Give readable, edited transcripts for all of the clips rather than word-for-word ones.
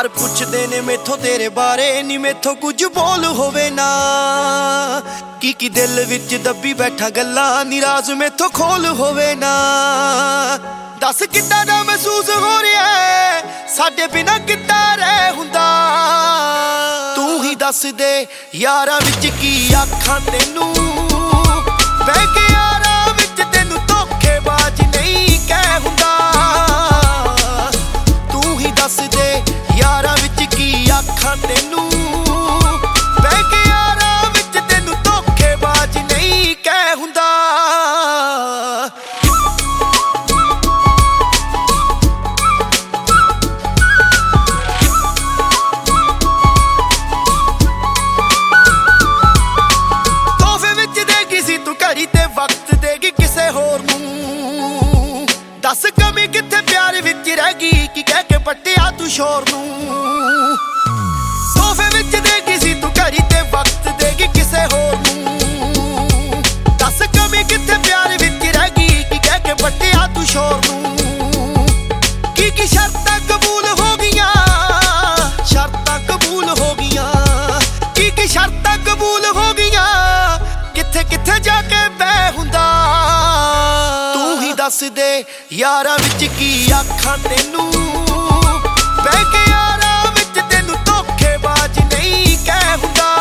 ਪੁੱਛਦੇ ਨੇ ਮੈਥੋਂ ਤੇਰੇ ਬਾਰੇ ਨੀ ਮੈਥੋਂ ਕੁਝ ਬੋਲ ਹੋਵੇ ਨਾ ਕੀ ਦਿਲ ਵਿੱਚ ਦੱਬੀ ਬੈਠਾ ਗੱਲਾਂ ਨਿਰਾਜ਼ ਮੈਥੋਂ ਖੋਲ ਹੋਵੇ ਨਾ ਦੱਸ ਕਿੱਦਾਂ ਦਾ ਮਹਿਸੂਸ ਹੋ ਰਿਹਾ ਸਾਡੇ ਬਿਨਾ ਕਿੱਦਾਂ ਰਹਿ ਹੁੰਦਾ ਤੂੰ ਹੀ ਦੱਸ ਦੇ ਯਾਰਾਂ ਵਿੱਚ ਕੀ ਆਖਾਂ ਤੈਨੂੰ ਬਹਿ ਕੇ ਯਾਰਾਂ ਵਿੱਚ ਤੈਨੂੰ ਧੋਖੇਬਾਜ਼ ਨਹੀਂ ਕਹਿ ਹੁੰਦਾ ਤੂੰ ਹੀ ਦੱਸ ਦੇ ਯਾਰਾਂ ਵਿੱਚ ਕੀ ਆਖਾਂ ਤੈਨੂੰ ਬਹਿ ਕੇ ਯਾਰਾਂ ਵਿੱਚ ਤੈਨੂੰ ਧੋਖੇਬਾਜ਼ ਨਹੀਂ ਕਹਿ ਹੁੰਦਾ ਘੜੀ ਤੇ ਵਕਤ ਦੇਗੀ ਕਿਸੇ ਹੋਰ ਨੂੰ ਦੱਸ ਕਮੀ ਕਿੱਥੇ ਪਿਆਰ ਵਿੱਚ ਰਹਿ ਗਈ ਕੀ ਕਹਿ ਕੇ ਪੱਟਿਆ ਤੂੰ ਸ਼ੋਰ ਨੂੰ ਤੋਹਫੇ ਵਿੱਚ ਦੇਗੀ ਸੀ ਤੂੰ ਘੜੀ ਤੇ ਵਕਤ ਦੇਗੀ ਕਿਸੇ ਹੋਰ ਨੂੰ ਦੱਸ ਕਮੀ ਕਿੱਥੇ ਪਿਆਰ ਵਿੱਚ ਰਹਿ ਗਈ ਕੀ ਕਹਿ ਕੇ ਪੱਟਿਆ ਤੂੰ ਸ਼ੋਰ ਨੂੰ ਕੀ ਸ਼ਰਤਾਂ ਕਬੂਲ ਹੋ ਗਈਆਂ ਸ਼ਰਤਾਂ ਕਬੂਲ ਹੋ ਗਈਆਂ ਕੀ ਸ਼ਰਤਾਂ ਕਬੂਲ ਹੋ ਗਈਆਂ ਕਿੱਥੇ ਕਿੱਥੇ ਜਾ ਕੇ ਬਹਿ ਹੁੰਦਾ ਤੂੰ ਹੀ ਦੱਸ ਦੇ ਯਾਰਾਂ ਵਿੱਚ ਕੀ ਆਖਾਂ ਤੈਨੂੰ ਬਹਿ ਕੇ ਯਾਰਾਂ ਵਿੱਚ ਤੈਨੂੰ ਧੋਖੇਬਾਜ਼ ਨਹੀਂ ਕਹਿ ਹੁੰਦਾ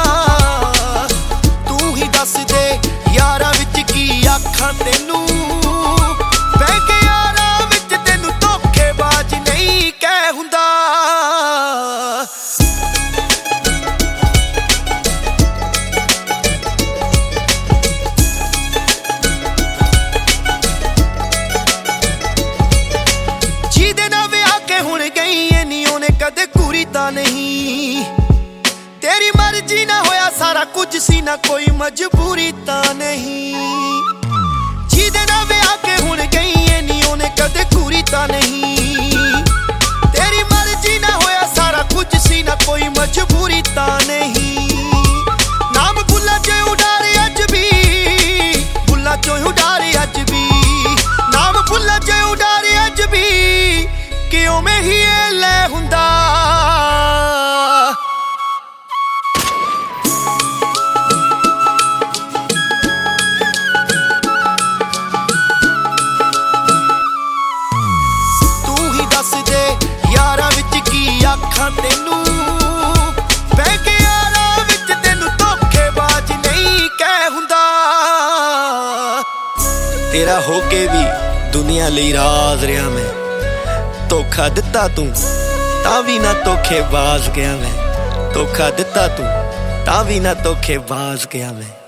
ਤੂੰ ਹੀ ਦੱਸ ਦੇ ਯਾਰਾਂ ਵਿੱਚ ਕੀ ਆਖਾਂ ਤੈਨੂੰ ਬਹਿ ਕੇ ਯਾਰਾਂ ਵਿੱਚ ਤੈਨੂੰ ਧੋਖੇਬਾਜ਼ ਨਹੀਂ ਕਹਿ ਹੁੰਦਾ ਕਦੇ ਘੂਰੀ ਤਾਂ ਨਹੀਂ ਤੇਰੀ ਮਰਜ਼ੀ ਨਾ ਹੋਇਆ ਸਾਰਾ ਕੁਝ ਸੀ ਨਾ ਕੋਈ ਮਜਬੂਰੀ ਤਾਂ ਨਹੀਂ ਜਿਹਦੇ ਨਾਲ ਵਿਆਹ ਕੇ ਹੁਣ ਗਈ ਏ ਨੀ ਉਹਨੇ ਕਦੇ ਘੂਰੀ ਤਾਂ ਨਹੀਂ ਤੇਰੀ ਮਰਜ਼ੀ ਨਾ ਹੋਇਆ ਸਾਰਾ ਕੁਝ ਸੀ ਨਾ ਕੋਈ ਮਜਬੂਰੀ ਤਾਂ ਨਹੀਂ ਨਾਮ ਭੁੱਲਾ ਚ ਉਡਾਰੇ ਅੱਜ ਵੀ ਭੁੱਲਾ ਚੋਂ ਉਡਾਰੇ ਅੱਜ ਵੀ ਨਾਮ ਭੁੱਲਾ ਚ ਉਡਾਰੇ ਅੱਜ ਵੀ ਕਿਉਂ ਮੈਂ ਹੀ ਲੈ ਹੁੰਦਾ ਤੂੰ ਹੀ ਦੱਸ ਦੇ ਯਾਰਾਂ ਵਿੱਚ ਕੀ ਆਖਾਂ ਤੈਨੂੰ ਬਹਿ ਕੇ ਯਾਰਾਂ ਵਿੱਚ ਤੈਨੂੰ ਧੋਖੇਬਾਜ਼ ਨਹੀਂ ਕਹਿ ਹੁੰਦਾ ਤੇਰਾ ਹੋ ਕੇ ਵੀ ਦੁਨੀਆ ਲਈ ਰਾਜ਼ ਰਿਹਾ ਮੈਂ ਧੋਖਾ ਦਿੱਤਾ ਤੂੰ ਤਾਂ ਵੀ ਨਾ ਧੋਖੇਬਾਜ਼ ਗਿਆ ਮੈਂ ਧੋਖਾ ਦਿੱਤਾ ਤੂੰ ਤਾਂ ਵੀ ਨਾ ਧੋਖੇਬਾਜ਼ ਗਿਆ ਮੈਂ